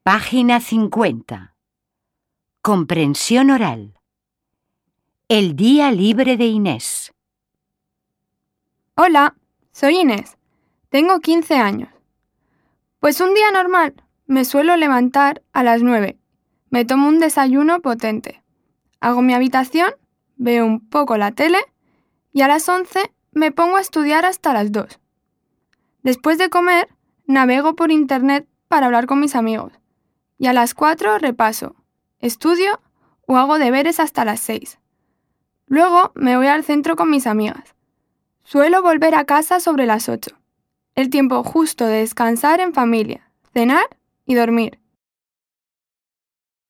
Página 50. Comprensión oral. El día libre de Inés. Hola, soy Inés. Tengo 15 años. Pues un día normal, me suelo levantar a las 9. Me tomo un desayuno potente. Hago mi habitación, veo un poco la tele y a las 11 me pongo a estudiar hasta las 2. Después de comer, navego por internet para hablar con mis amigos. Y a las 4 repaso, estudio o hago deberes hasta las 6. Luego me voy al centro con mis amigas. Suelo volver a casa sobre las 8. El tiempo justo de descansar en familia, cenar y dormir.